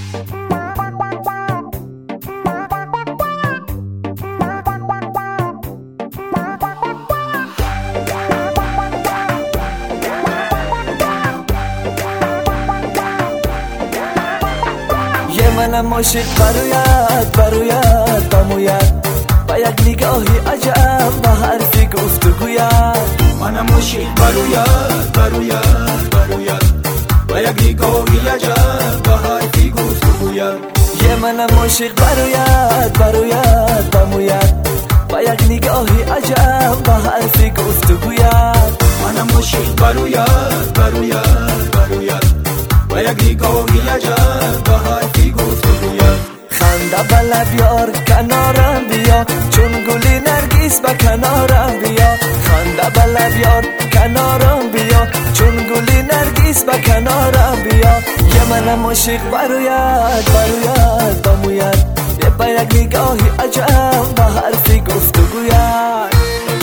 منم عاشق برایت بموید با یک نگاهی عجب با حرفی گفتگوید منم عاشق برایت با یک نگاهی عجب با حرفی گفتگوید منم عاشق برایت بموید با یک نگاهی عجب با حرفی گفتگوید منم عاشق برایت با یک نگاهی عجب با حرفی گفتگوید خنده بلب یار کنارم بیا چون گلی نرگس به کنارم بیا خنده بلب یار کنارم بیا چون گلی نرگس به کنارم بیا منم عاشق برایت بموید با یک نگاهی عجب با حرفی گفتگوید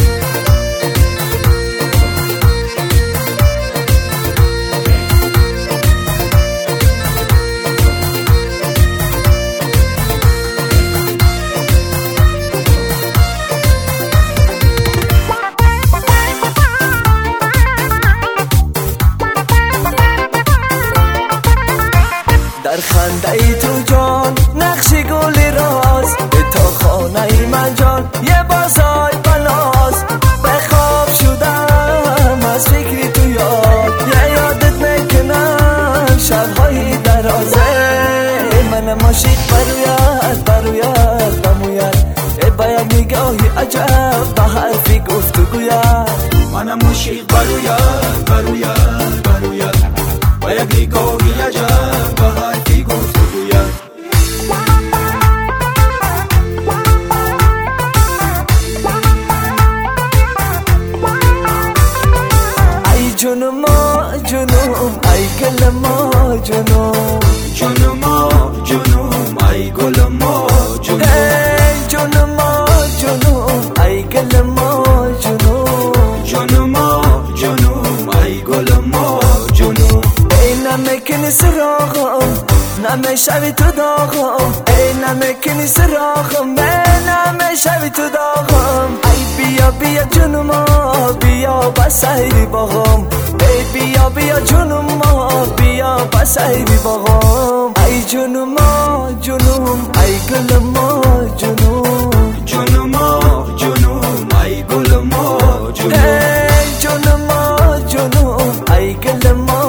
در خنده ای تو جان نقشی گلی راست به تا خانه ای من جان یه بازای بلاست به خواب شدم از فکری تو یادت نکنم شبهای درازه منم عاشق برایت بموید با یک نگاهی عجب با حرفی گفتگوید منم عاشق برایت با یک نگاهی عجب با حرفی گفتگوید ای جنوم ای گل ما جنوم ای گل ما ای جنوم ای گل ما جنوم ای گل ما نمیکنی سراغم نمیشوی تو داغم ای نمیکنی سراغم نمیشوی تو داغم ای بیا جنوما بیا با سیری باغم ای بیا جنوما بیا با سیری باغم ای جنوما ای گل ما جنوم ای گل ما ای جنوما ای گل ما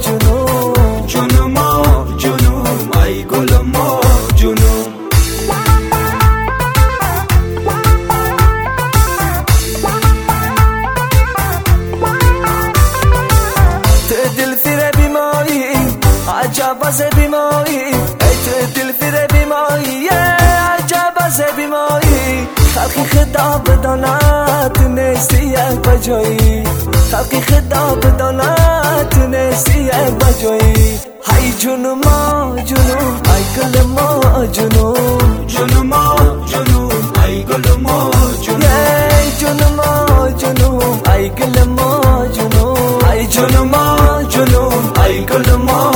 ای گل ما جنوم تو دل فیر بیماری عجب از بیماری ای تو دل فیر بیماری عجب از بیماری خلقی خدا بداند نیستی یک بجایی خلقی خدا بداند نیستی یک بجایی ای جنوما ای گل ما جنوم ای گل ما ای جنوما ای گل ما ای جنوما ای گل ما